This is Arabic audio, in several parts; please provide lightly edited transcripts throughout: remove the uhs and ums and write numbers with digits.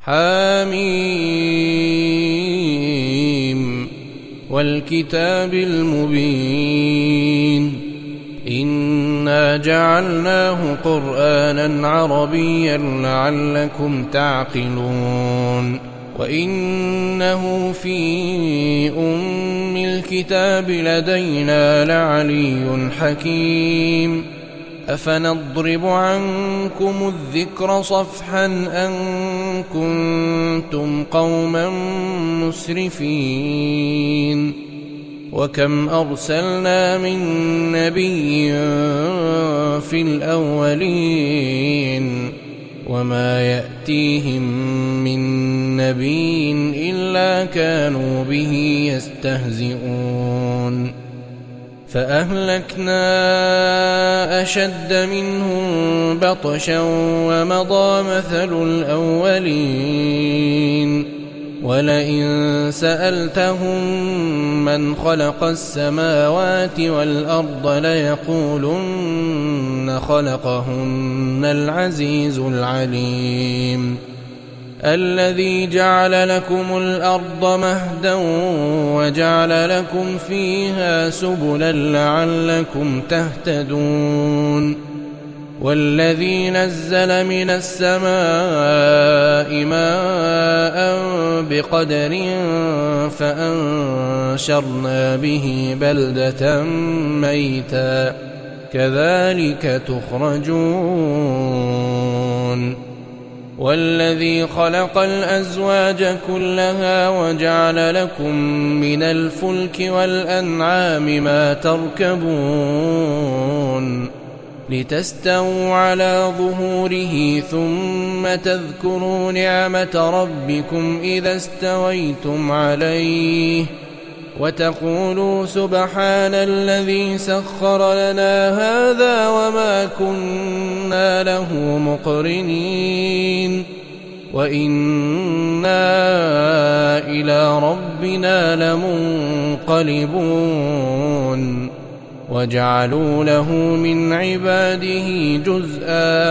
حم والكتاب المبين إنا جعلناه قرآنا عربيا لعلكم تعقلون وإنه في أم الكتاب لدينا لعلي حكيم أفنضرب عنكم الذكر صفحا أن كنتم قوما مسرفين وكم أرسلنا من نبي في الأولين وما يأتيهم من نبي إلا كانوا به يستهزئون فأهلكنا أشد منهم بطشا ومضى مثل الأولين ولئن سألتهم من خلق السماوات والأرض ليقولن خلقهن العزيز العليم الذي جعل لكم الأرض مهدا وجعل لكم فيها سبلا لعلكم تهتدون والذي نزل من السماء ماء بقدر فأنشرنا به بلدة ميتا كذلك تخرجون والذي خلق الأزواج كلها وجعل لكم من الفلك والأنعام ما تركبون لتستووا على ظهوره ثم تذكروا نعمة ربكم إذا استويتم عليه وتقولوا سبحان الذي سخر لنا هذا وما كنا له مقرنين وإنا إلى ربنا لمنقلبون وجعلوا له من عباده جزءا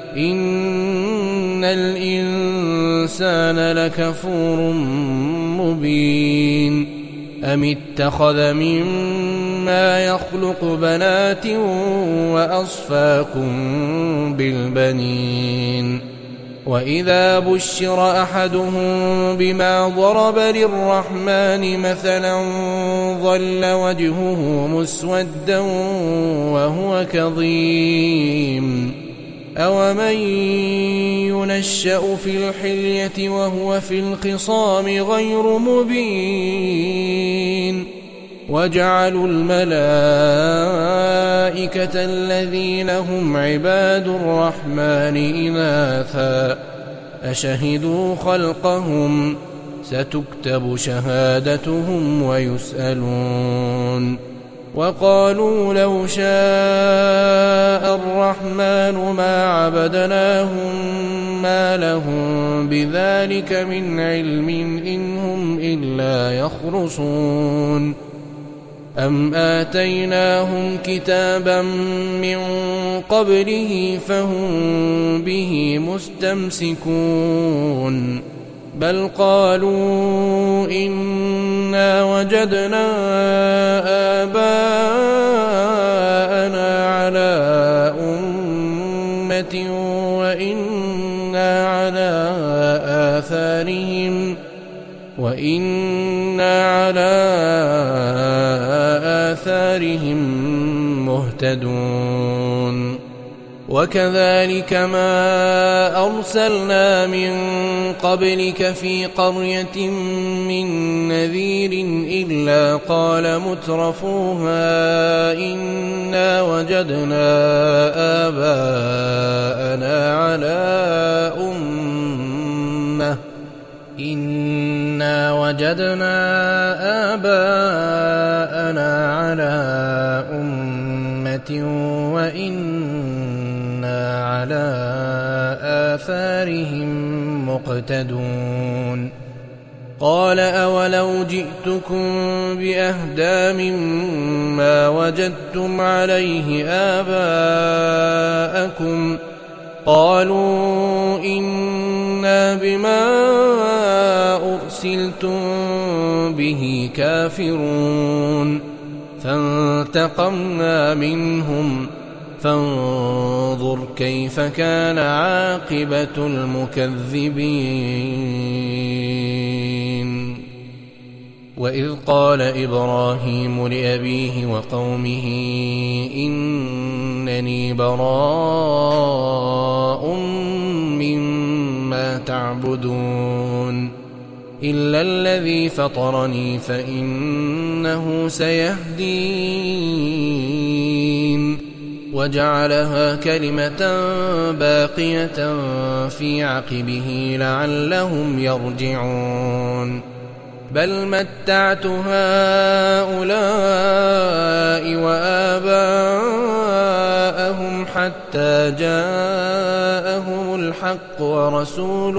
إن الإنسان لكفور مبين أم اتخذ مما يخلق بنات وأصفاكم بالبنين وإذا بشر أحدهم بما ضرب للرحمن مثلا ظل وجهه مسودا وهو كظيم أومن ينشأ في الحلية وهو في الخصام غير مبين وجعلوا الملائكة الذين هم عباد الرحمن إناثا أشهدوا خلقهم ستكتب شهادتهم ويسألون وقالوا لو شاء الرحمن ما عبدناهم ما لهم بذلك من علم إن هم إلا يخرصون أم آتيناهم كتابا من قبله فهم به مستمسكون بل قالوا إنا وجدنا آباءنا على أمة وإنا على آثارهم مهتدون وكذلك ما أرسلنا من قبلك في قرية من نذير إلا قال مترفوها إنا وجدنا آباءنا على أمة وإنا على آثارهم مقتدون قال أولو جئتكم بأهدى مما وجدتم عليه آباءكم قالوا إنا بما أرسلتم به كافرون فانتقمنا منهم فانظر كيف كان عاقبة المكذبين. وإذ قال إبراهيم لأبيه وقومه إنني براء مما تعبدون إلا الذي فطرني فإنه سيهدين وجعلها كلمة باقية في عقبه لعلهم يرجعون بل متعت هؤلاء وآباءهم حتى جاءهم الحق ورسول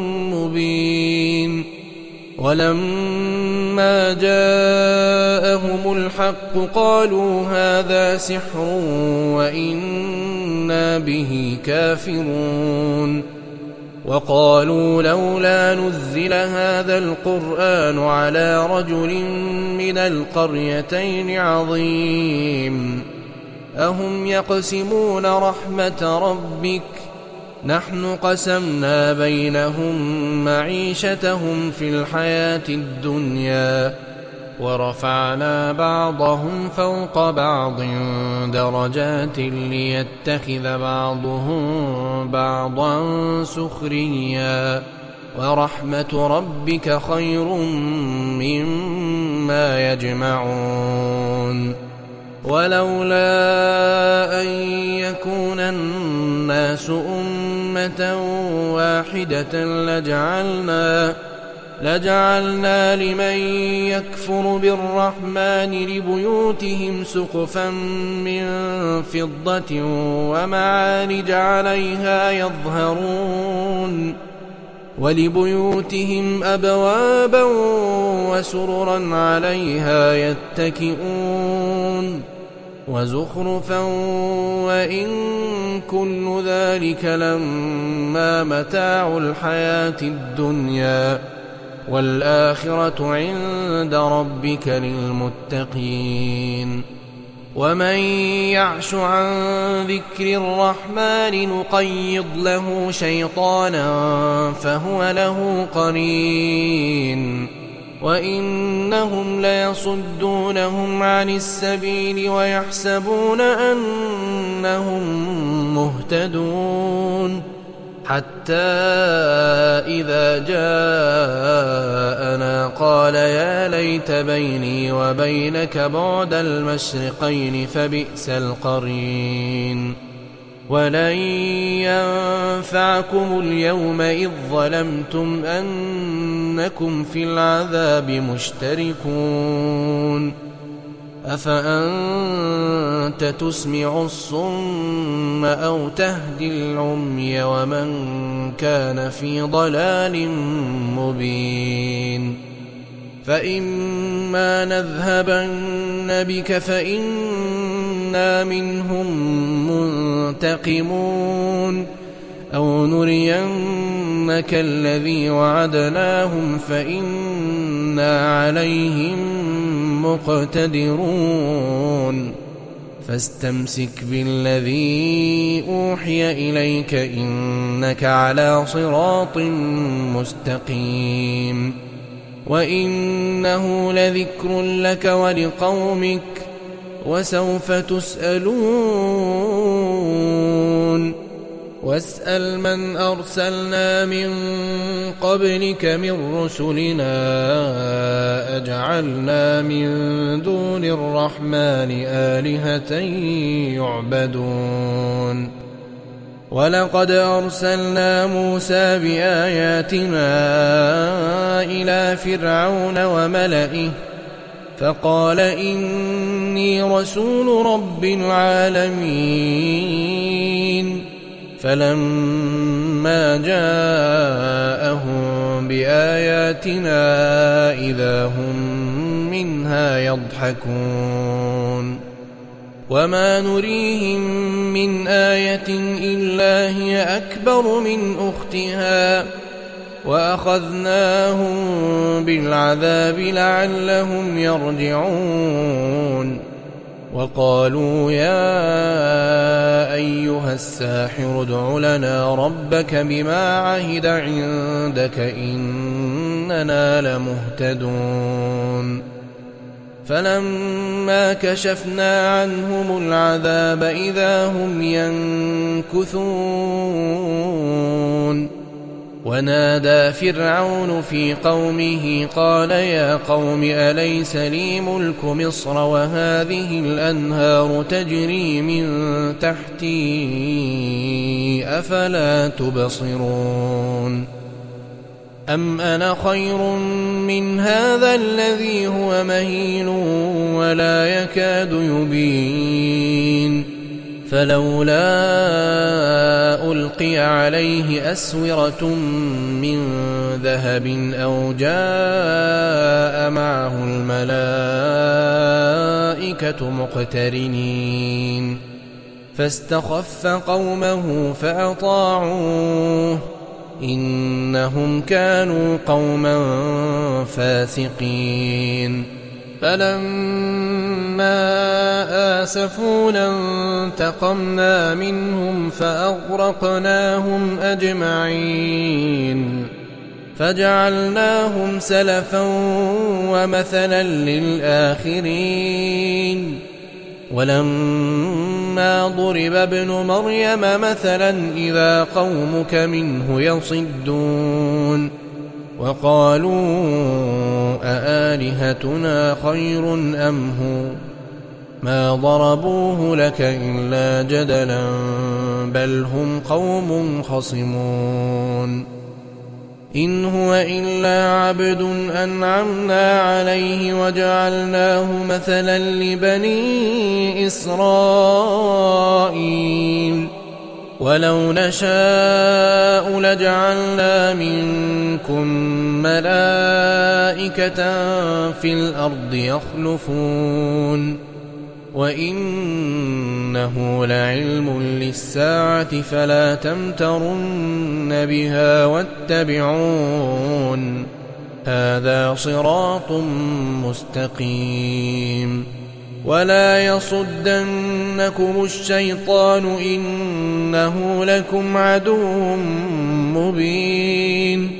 مبين ولما جاءهم الحق قالوا هذا سحر وإنا به كافرون وقالوا لولا نزل هذا القرآن على رجل من القريتين عظيم أهم يقسمون رحمة ربك نحن قسمنا بينهم معيشتهم في الحياة الدنيا ورفعنا بعضهم فوق بعض درجات ليتخذ بعضهم بعضا سخريا ورحمة ربك خير مما يجمعون ولولا أن يكون الناس أمة واحدة لجعلنا لمن يكفر بالرحمن لبيوتهم سقفا من فضة ومعارج عليها يظهرون ولبيوتهم أبوابا وسررا عليها يتكئون وزخرفا وإن كل ذلك لما متاع الحياة الدنيا والآخرة عند ربك للمتقين ومن يعش عن ذكر الرحمن نقيض له شيطانا فهو له قرين وإنهم ليصدونهم عن السبيل ويحسبون أنهم مهتدون حتى إذا جاءنا قال يا ليت بيني وبينك بعد المشرقين فبئس القرين ولن ينفعكم اليوم إذ ظلمتم أنكم في العذاب مشتركون أفأنت تسمع الصم أو تهدي العمي ومن كان في ضلال مبين فإما نذهبن بك فإنا منهم منتقمون أو نرينك الذي وعدناهم فإنا عليهم مقتدرون فاستمسك بالذي أوحي إليك إنك على صراط مستقيم وإنه لذكر لك ولقومك وسوف تسألون واسأل من أرسلنا من قبلك من رسلنا أجعلنا من دون الرحمن آلهة يعبدون ولقد أرسلنا موسى بآياتنا إلى فرعون وملئه فقال إني رسول رب العالمين فلما جاءهم بآياتنا إذا هم منها يضحكون وما نريهم من آية إلا هي أكبر من أختها وأخذناهم بالعذاب لعلهم يرجعون وقالوا يا أيها الساحر ادع لنا ربك بما عهد عندك إننا لمهتدون فلما كشفنا عنهم العذاب إذا هم ينكثون ونادى فرعون في قومه قال يا قوم أليس لي ملك مصر وهذه الأنهار تجري من تحتي أفلا تبصرون أم أنا خير من هذا الذي هو مهين ولا يكاد يبين فلولا ألقي عليه أسورة من ذهب أو جاء معه الملائكة مقترنين فاستخف قومه فأطاعوه إنهم كانوا قوما فاسقين فلما آسفونا انتقمنا منهم فأغرقناهم أجمعين فجعلناهم سلفا ومثلا للآخرين ولما ضرب ابن مريم مثلا إذا قومك منه يصدون وقالوا أآلهتنا خير أم هو ما ضربوه لك إلا جدلا بل هم قوم خصمون إن هو إلا عبد أنعمنا عليه وجعلناه مثلا لبني إسرائيل ولو نشاء لجعلنا منكم ملائكة في الأرض يخلفون وإنه لعلم للساعة فلا تمترن بها واتبعون هذا صراط مستقيم ولا يصدنكم الشيطان إنه لكم عدو مبين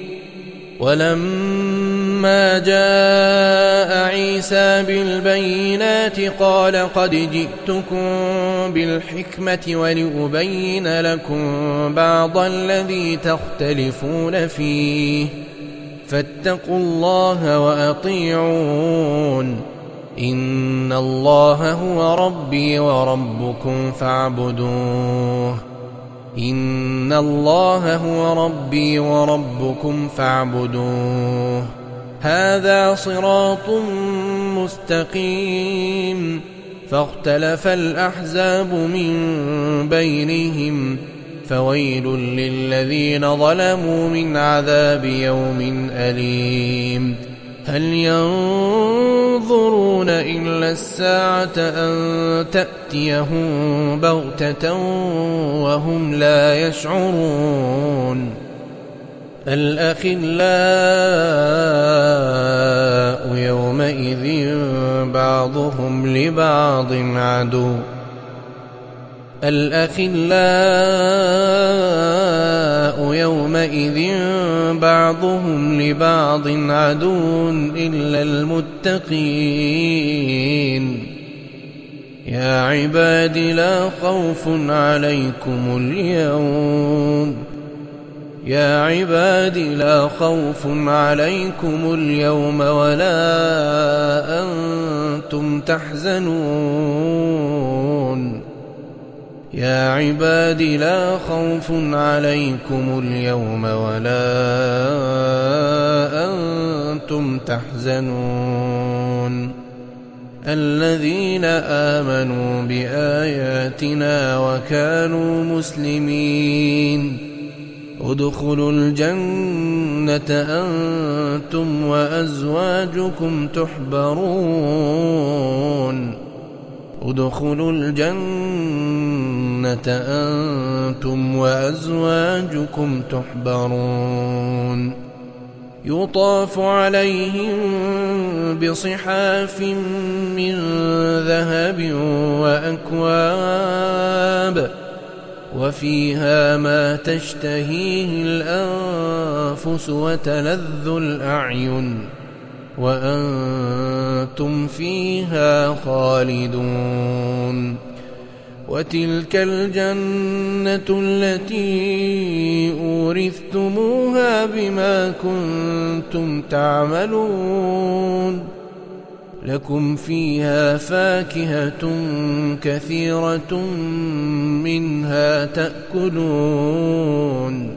ولما جاء عيسى بالبينات قال قد جئتكم بالحكمة ولأبين لكم بعض الذي تختلفون فيه فاتقوا الله وأطيعون إن الله هو ربي وربكم فاعبدوه إن الله هو ربي وربكم فاعبدوه هذا صراط مستقيم فاختلف الأحزاب من بينهم فويل للذين ظلموا من عذاب يوم أليم هل ينظرون إلا الساعة أن تأتيهم بغتة وهم لا يشعرون الأخلاء يومئذ بعضهم لبعض عدو الأخلاء يومئذ بعضهم لبعض عدو إلا المتقين يا عباد لا خوف عليكم اليوم يا عباد لا خوف عليكم اليوم ولا أنتم تحزنون يا عباد لا خوف عليكم اليوم ولا أنتم تحزنون الذين آمنوا بآياتنا وكانوا مسلمين ادخلوا الجنة أنتم وأزواجكم تحبرون ادخلوا الجنة أنتم وأزواجكم تحبرون يطاف عليهم بصحاف من ذهب وأكواب وفيها ما تشتهيه الأنفس وتلذ الأعين وأنتم فيها خالدون. وتلك الجنة التي أورثتموها بما كنتم تعملون لكم فيها فاكهة كثيرة منها تأكلون.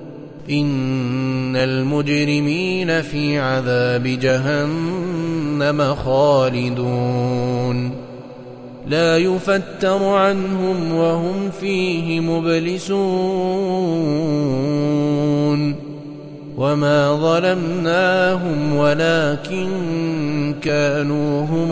إن المجرمين في عذاب جهنم خالدون لا يفتر عنهم وهم فيه مبلسون. وما ظلمناهم ولكن كانوا هم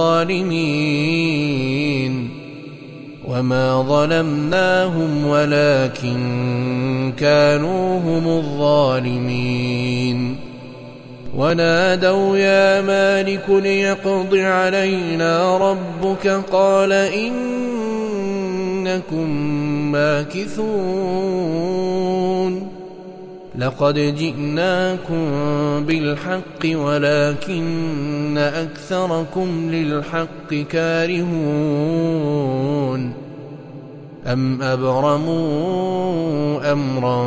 الظالمين وما ظلمناهم ولكن كانوا هم الظالمين. ونادوا يا مالك ليقض علينا ربك قال إنكم ماكثون. لقد جئناكم بالحق ولكن أكثركم للحق كارهون. أم أبرموا أمرا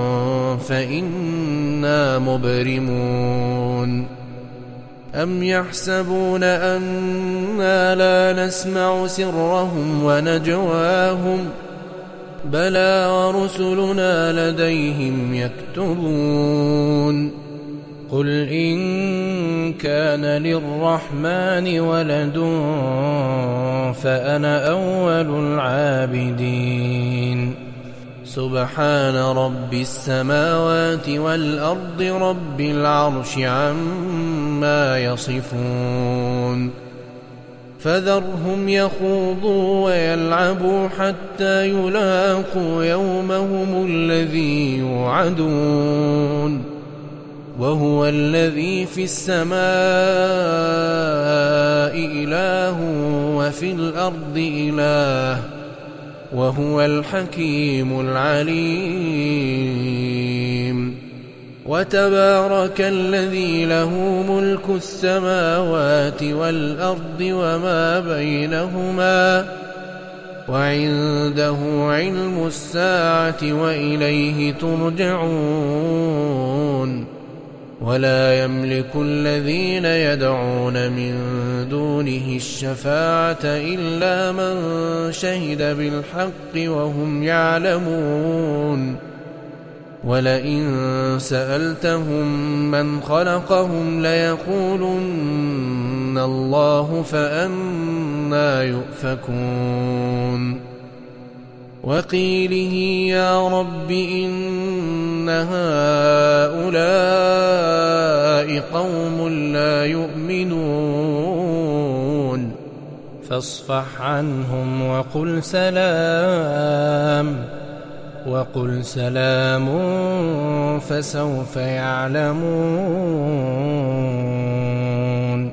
فإنا مبرمون. أم يحسبون أنا لا نسمع سرهم ونجواهم بلى ورسلنا لديهم يكتبون. قل إن كان للرحمن ولد فأنا أول العابدين. سبحان رب السماوات والأرض رب العرش عما يصفون. فذرهم يخوضوا ويلعبوا حتى يلاقوا يومهم الذي يوعدون. وهو الذي في السماء إله وفي الأرض إله وهو الحكيم العليم. وتبارك الذي له ملك السماوات والأرض وما بينهما وعنده علم الساعة وإليه ترجعون. ولا يملك الذين يدعون من دونه الشفاعة إلا من شهد بالحق وهم يعلمون. ولئن سألتهم من خلقهم ليقولن الله فأنى يؤفكون. وقيله يا رب إن هؤلاء قوم لا يؤمنون فاصفح عنهم وقل سلام فسوف يعلمون.